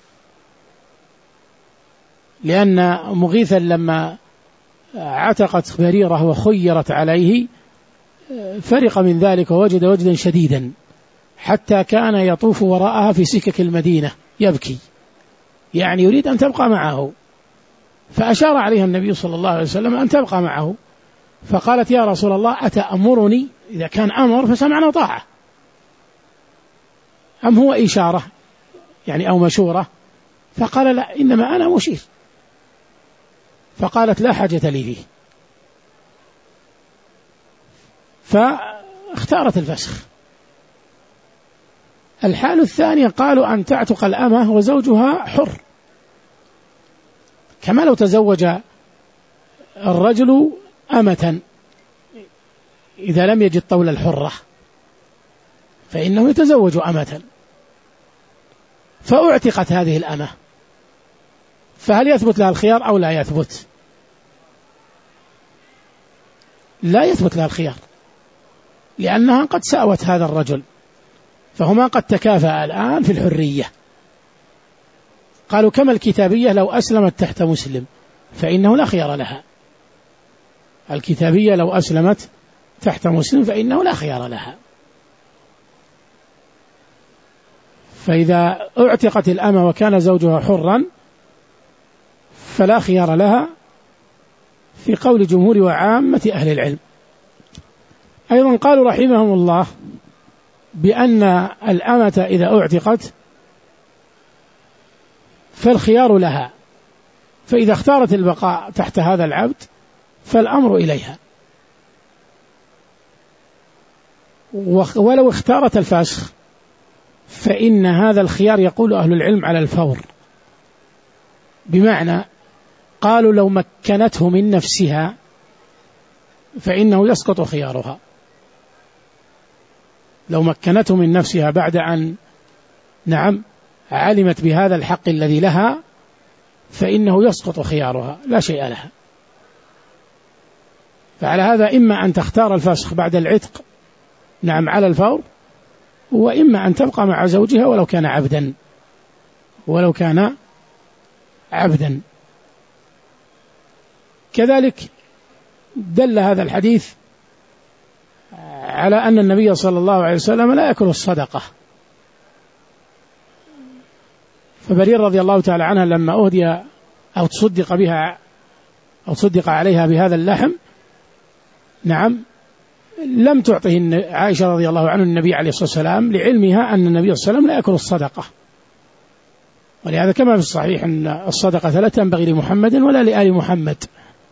لأن مغيثا لما عتقت بريرة وخيرت عليه فرق من ذلك ووجد وجدا شديدا، حتى كان يطوف وراءها في سكك المدينة يبكي، يعني يريد أن تبقى معه، فأشار عليها النبي صلى الله عليه وسلم أن تبقى معه، فقالت يا رسول الله أتأمرني؟ إذا كان أمر فسمعنا طاعة، أم هو إشارة يعني أو مشورة؟ فقال لا، إنما أنا مشير. فقالت لا حاجة لي فيه، فاختارت الفسخ. الحال الثانية قالوا أن تعتق الأمة وزوجها حر، كما لو تزوج الرجل أمة إذا لم يجد طول الحرة فإنه يتزوج أمة، فأعتقت هذه الأمة، فهل يثبت لها الخيار أو لا يثبت؟ لا يثبت لها الخيار، لأنها قد ساوت هذا الرجل، فهما قد تكافأ الآن في الحرية. قالوا كما الكتابية لو أسلمت تحت مسلم فإنه لا خيار لها، الكتابية لو أسلمت تحت مسلم فإنه لا خيار لها. فإذا اعتقت الأمة وكان زوجها حرا فلا خيار لها في قول جمهور وعامة أهل العلم. أيضا قالوا رحمهم الله بأن الأمة إذا اعتقت فالخيار لها، فإذا اختارت البقاء تحت هذا العبد فالأمر إليها، ولو اختارت الفسخ فإن هذا الخيار يقول أهل العلم على الفور، بمعنى قالوا لو مكنته من نفسها فإنه يسقط خيارها، لو مكنته من نفسها بعد أن نعم علمت بهذا الحق الذي لها فإنه يسقط خيارها لا شيء لها. فعلى هذا إما أن تختار الفسخ بعد العتق نعم على الفور، وإما أن تبقى مع زوجها ولو كان عبدا ولو كان عبدا. كذلك دل هذا الحديث على أن النبي صلى الله عليه وسلم لا يأكل الصدقة، فبرير رضي الله تعالى عنها لما أهدي أو تصدق بها أو تصدق عليها بهذا اللحم نعم لم تعطه عائشة رضي الله عنه النبي عليه الصلاة والسلام، لعلمها أن النبي صلى الله عليه وسلم لا يأكل الصدقة. ولهذا كما في الصحيح أن الصدقة لا تنبغي لمحمد ولا لآل محمد.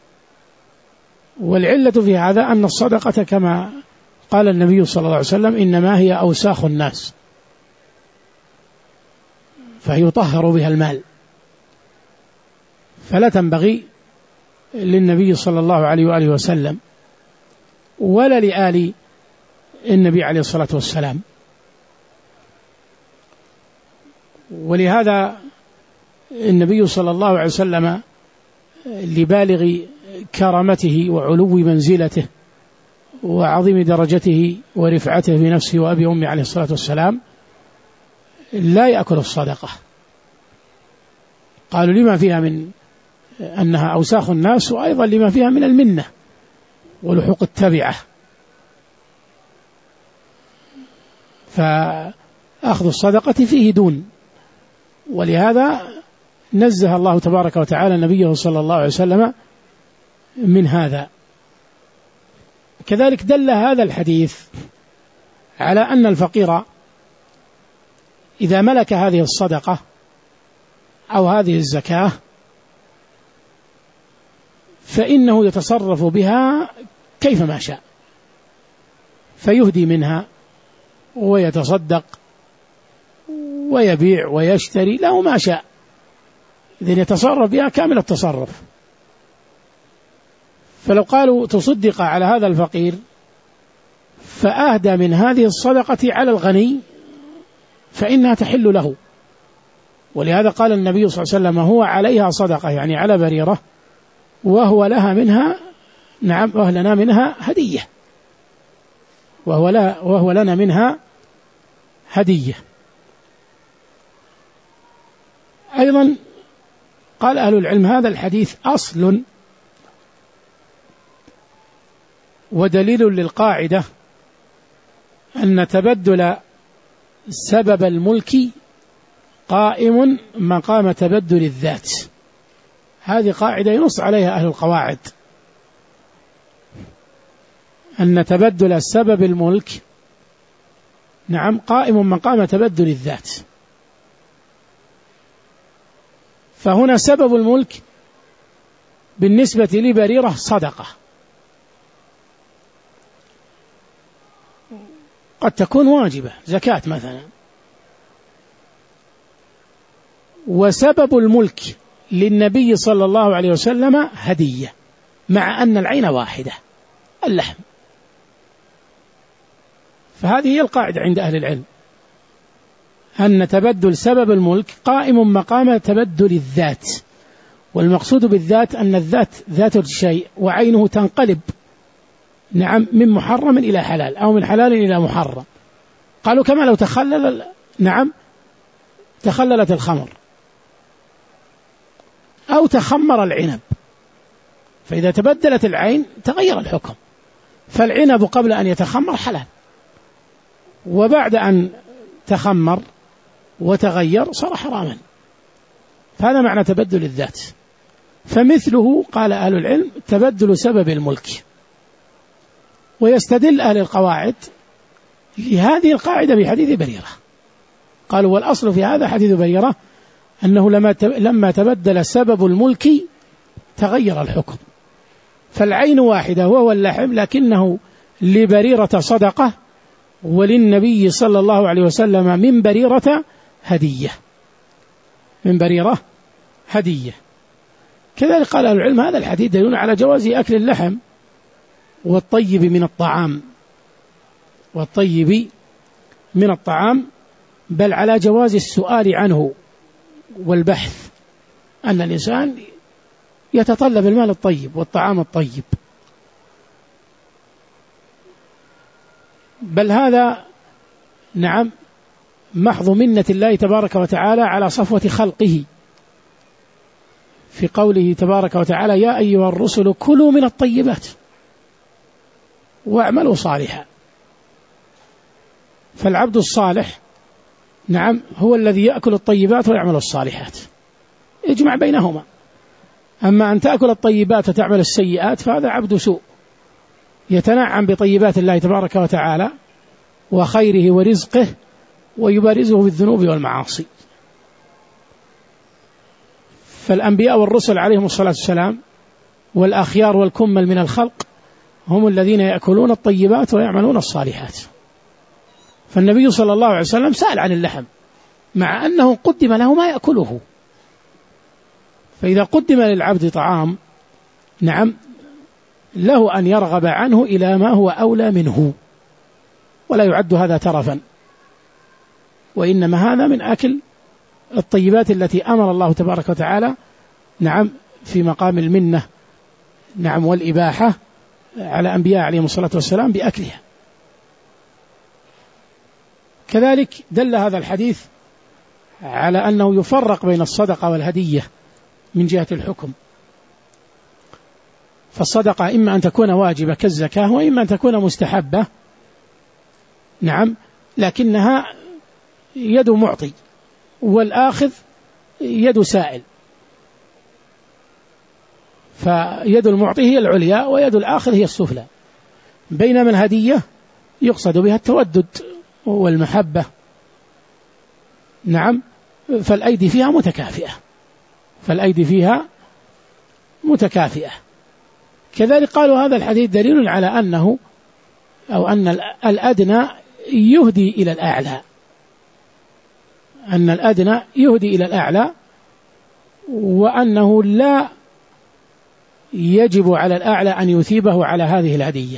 والعلة في هذا أن الصدقة كما قال النبي صلى الله عليه وسلم إنما هي أوساخ الناس، فيطهر بها المال، فلا تنبغي للنبي صلى الله عليه وآله وسلم ولا لآل النبي عليه الصلاة والسلام. ولهذا النبي صلى الله عليه وسلم لبالغ كرامته وعلو منزلته وعظيم درجته ورفعته في نفسه وأبي أمي عليه الصلاة والسلام لا يأكل الصدقة. قالوا لما فيها من أنها أوساخ الناس، وأيضا لما فيها من المنة ولحوق التبعة، فأخذ الصدقة فيه دون. ولهذا نزه الله تبارك وتعالى نبيه صلى الله عليه وسلم من هذا. كذلك دل هذا الحديث على أن الفقير إذا ملك هذه الصدقة أو هذه الزكاة فإنه يتصرف بها كيفما شاء، فيهدي منها ويتصدق ويبيع ويشتري له ما شاء، إذن يتصرف بها كامل التصرف. فلو قالوا تصدق على هذا الفقير فأهدى من هذه الصدقة على الغني فإنها تحل له. ولهذا قال النبي صلى الله عليه وسلم هو عليها صدقة، يعني على بريرة، وهو لها منها نعم وهو لنا منها هدية، وهو, لا وهو لنا منها هدية. أيضا قال أهل العلم هذا الحديث أصل ودليل للقاعدة أن تبدل سبب الملك قائم مقام تبدل الذات. هذه قاعدة ينص عليها أهل القواعد، أن تبدل سبب الملك نعم قائم مقام تبدل الذات. فهنا سبب الملك بالنسبة لبريرة صدقة، قد تكون واجبة زكاة مثلا، وسبب الملك للنبي صلى الله عليه وسلم هدية، مع أن العين واحدة اللحم. فهذه هي القاعدة عند أهل العلم، أن تبدل سبب الملك قائم مقام تبدل الذات. والمقصود بالذات أن الذات ذات الشيء وعينه تنقلب نعم من محرم إلى حلال أو من حلال إلى محرم. قالوا كما لو تخلل نعم تخللت الخمر أو تخمر العنب، فإذا تبدلت العين تغير الحكم، فالعنب قبل أن يتخمر حلال، وبعد أن تخمر وتغير صار حراما. فهذا معنى تبدل الذات. فمثله قال أهل العلم تبدل سبب الملك. ويستدل أهل القواعد لهذه القاعدة بحديث بريرة، قالوا والأصل في هذا حديث بريرة أنه لما تبدل سبب الملك تغير الحكم، فالعين واحدة وهو اللحم، لكنه لبريرة صدقة وللنبي صلى الله عليه وسلم من بريرة هدية، من بريرة هدية. كذلك قال أهل العلم هذا الحديث دليل على جواز أكل اللحم والطيب من الطعام، والطيب من الطعام، بل على جواز السؤال عنه والبحث، أن الإنسان يتطلب المال الطيب والطعام الطيب. بل هذا نعم محض منة الله تبارك وتعالى على صفوة خلقه، في قوله تبارك وتعالى يا أيها الرسل كلوا من الطيبات واعملوا صالحا. فالعبد الصالح نعم هو الذي يأكل الطيبات ويعمل الصالحات، يجمع بينهما. أما أن تأكل الطيبات وتعمل السيئات فهذا عبد سوء، يتنعم بطيبات الله تبارك وتعالى وخيره ورزقه ويبارزه بالذنوب والمعاصي. فالأنبياء والرسل عليهم الصلاة والسلام والأخيار والكمل من الخلق هم الذين يأكلون الطيبات ويعملون الصالحات. فالنبي صلى الله عليه وسلم سأل عن اللحم مع أنه قدم له ما يأكله، فإذا قدم للعبد طعام نعم له أن يرغب عنه إلى ما هو أولى منه، ولا يعد هذا ترفا، وإنما هذا من أكل الطيبات التي أمر الله تبارك وتعالى نعم في مقام المنة نعم والإباحة على أنبياء عليهم الصلاة والسلام بأكلها. كذلك دل هذا الحديث على أنه يفرق بين الصدقة والهدية من جهة الحكم، فالصدقة إما أن تكون واجبة كالزكاة وإما أن تكون مستحبة نعم لكنها يد معطي والآخذ يد سائل، فيد المعطي هي العليا ويد الآخذ هي السفلى، بينما الهدية يقصد بها التودد والمحبة نعم فالأيدي فيها متكافئة فالأيدي فيها متكافئة. كذلك قالوا هذا الحديث دليل على أنه أو أن الأدنى يهدي إلى الأعلى، أن الأدنى يهدي إلى الأعلى، وأنه لا يجب على الأعلى أن يثيبه على هذه الهدية.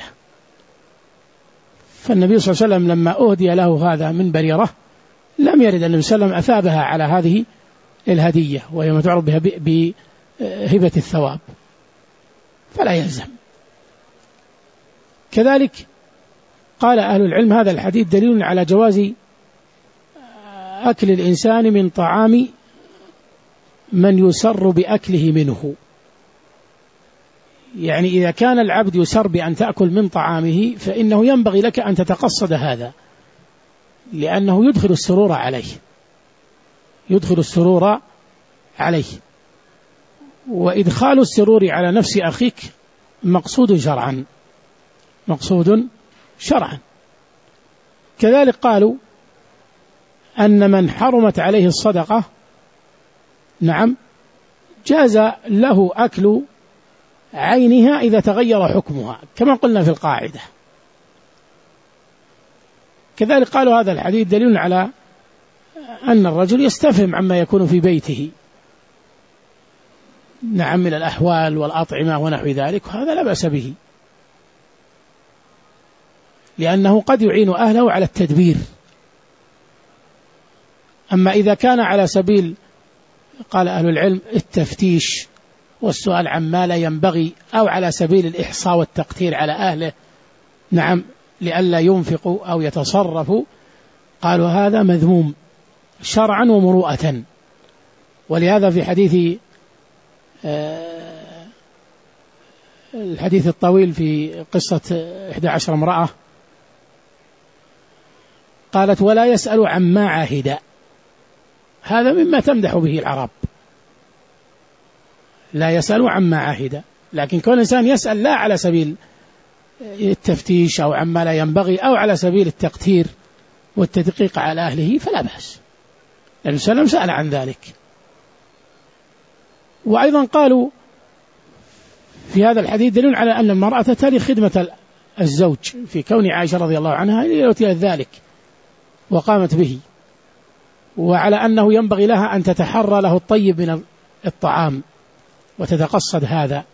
فالنبي صلى الله عليه وسلم لما أهدي له هذا من بريرة لم يرد النبي صلى الله عليه وسلم أثابها على هذه الهدية وهي ما تعرف بها بهبة الثواب، فلا يلزم. كذلك قال أهل العلم هذا الحديث دليل على جواز أكل الإنسان من طعام من يسر بأكله منه، يعني إذا كان العبد يسر بأن تأكل من طعامه فإنه ينبغي لك أن تتقصد هذا، لأنه يدخل السرور عليه يدخل السرور عليه وإدخال السرور على نفس أخيك مقصود شرعا مقصود شرعا. كذلك قالوا أن من حرمت عليه الصدقة نعم جاز له أكل عينها إذا تغير حكمها كما قلنا في القاعدة. كذلك قالوا هذا الحديث دليل على أن الرجل يستفهم عما يكون في بيته نعم من الأحوال والأطعمة ونحو ذلك، وهذا لا بأس به لأنه قد يعين أهله على التدبير. أما إذا كان على سبيل قال أهل العلم التفتيش والسؤال عما لا ينبغي أو على سبيل الإحصاء والتقتير على أهله نعم لئلا ينفقوا أو يتصرفوا، قالوا هذا مذموم شرعا ومروءة. ولهذا في حديث الحديث الطويل في قصة إحدى عشر امرأة قالت ولا يسأل عما عاهد، هذا مما تمدح به العرب، لا يسأل عما عاهد، لكن كون الإنسان يسأل لا على سبيل التفتيش أو عما لا ينبغي أو على سبيل التقتير والتدقيق على أهله فلا بأس، النبي صلى الله عليه وسلم سأل عن ذلك. وأيضا قالوا في هذا الحديث دليل على أن المرأة تلي خدمة الزوج في كون عائشة رضي الله عنها ليؤتي ذلك وقامت به، وعلى أنه ينبغي لها أن تتحرى له الطيب من الطعام وتتقصد هذا.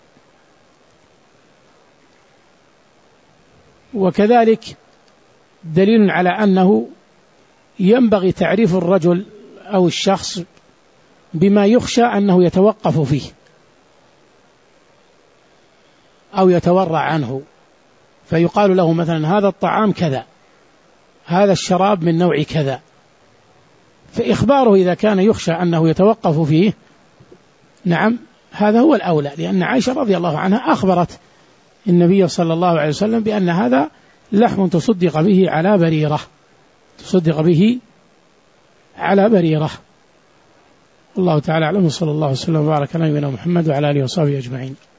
وكذلك دليل على أنه ينبغي تعريف الرجل أو الشخص بما يخشى أنه يتوقف فيه أو يتورع عنه، فيقال له مثلا هذا الطعام كذا، هذا الشراب من نوع كذا، فإخباره إذا كان يخشى أنه يتوقف فيه نعم هذا هو الأولى، لأن عائشة رضي الله عنها أخبرت النبي صلى الله عليه وسلم بأن هذا لحم تصدق به على بريرة تصدق به على بريرة. الله تعالى أعلم، صلى الله وسلم وبارك على نبينا محمد وعلى آله وصحبه أجمعين.